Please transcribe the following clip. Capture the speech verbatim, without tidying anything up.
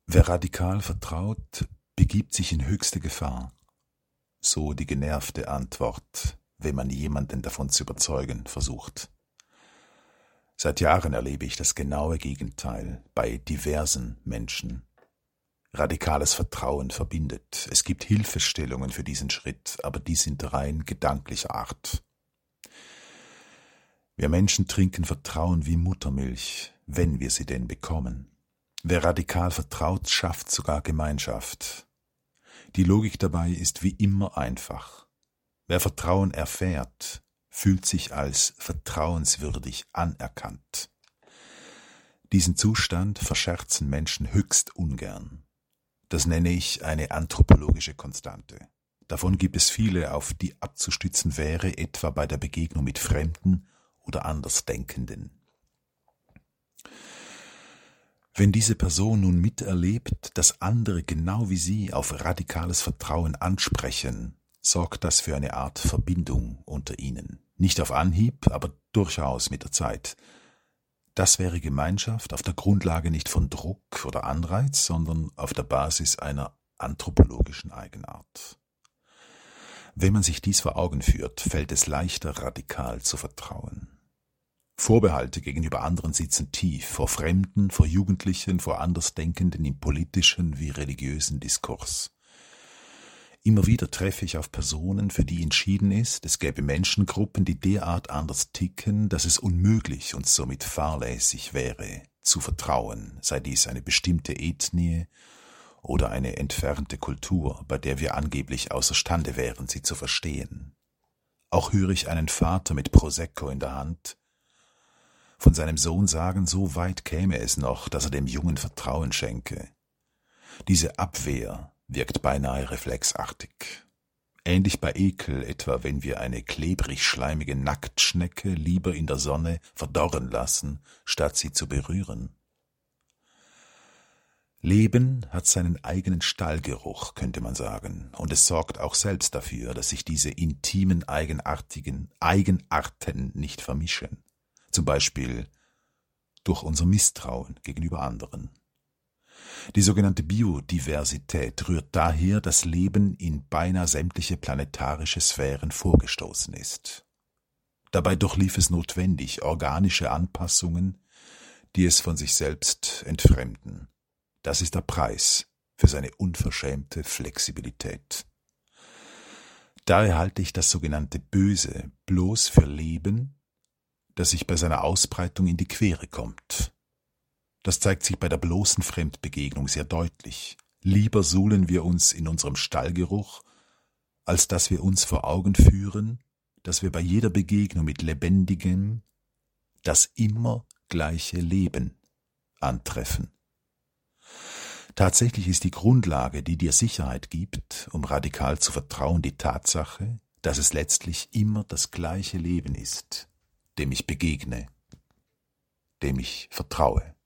Wer radikal vertraut, begibt sich in höchste Gefahr. So die genervte Antwort, wenn man jemanden davon zu überzeugen versucht. Seit Jahren erlebe ich das genaue Gegenteil bei diversen Menschen. Radikales Vertrauen verbindet. Es gibt Hilfestellungen für diesen Schritt, aber die sind rein gedanklicher Art. Wir Menschen trinken Vertrauen wie Muttermilch, wenn wir sie denn bekommen. Wer radikal vertraut, schafft sogar Gemeinschaft. Die Logik dabei ist wie immer einfach. Wer Vertrauen erfährt, fühlt sich als vertrauenswürdig anerkannt. Diesen Zustand verscherzen Menschen höchst ungern. Das nenne ich eine anthropologische Konstante. Davon gibt es viele, auf die abzustützen wäre, etwa bei der Begegnung mit Fremden oder Andersdenkenden. Wenn diese Person nun miterlebt, dass andere genau wie sie auf radikales Vertrauen ansprechen, sorgt das für eine Art Verbindung unter ihnen. Nicht auf Anhieb, aber durchaus mit der Zeit. Das wäre Gemeinschaft auf der Grundlage nicht von Druck oder Anreiz, sondern auf der Basis einer anthropologischen Eigenart. Wenn man sich dies vor Augen führt, fällt es leichter, radikal zu vertrauen. Vorbehalte gegenüber anderen sitzen tief, vor Fremden, vor Jugendlichen, vor Andersdenkenden im politischen wie religiösen Diskurs. Immer wieder treffe ich auf Personen, für die entschieden ist, es gäbe Menschengruppen, die derart anders ticken, dass es unmöglich und somit fahrlässig wäre, zu vertrauen, sei dies eine bestimmte Ethnie oder eine entfernte Kultur, bei der wir angeblich außerstande wären, sie zu verstehen. Auch höre ich einen Vater mit Prosecco in der Hand von seinem Sohn sagen, so weit käme es noch, dass er dem Jungen Vertrauen schenke. Diese Abwehr wirkt beinahe reflexartig. Ähnlich bei Ekel, etwa wenn wir eine klebrig-schleimige Nacktschnecke lieber in der Sonne verdorren lassen, statt sie zu berühren. Leben hat seinen eigenen Stallgeruch, könnte man sagen, und es sorgt auch selbst dafür, dass sich diese intimen, eigenartigen Eigenarten nicht vermischen. Zum Beispiel durch unser Misstrauen gegenüber anderen. Die sogenannte Biodiversität rührt daher, dass Leben in beinahe sämtliche planetarische Sphären vorgestoßen ist. Dabei durchlief es notwendig organische Anpassungen, die es von sich selbst entfremden. Das ist der Preis für seine unverschämte Flexibilität. Daher halte ich das sogenannte Böse bloß für Leben, das sich bei seiner Ausbreitung in die Quere kommt. Das zeigt sich bei der bloßen Fremdbegegnung sehr deutlich. Lieber suhlen wir uns in unserem Stallgeruch, als dass wir uns vor Augen führen, dass wir bei jeder Begegnung mit Lebendigem das immer gleiche Leben antreffen. Tatsächlich ist die Grundlage, die dir Sicherheit gibt, um radikal zu vertrauen, die Tatsache, dass es letztlich immer das gleiche Leben ist, dem ich begegne, dem ich vertraue.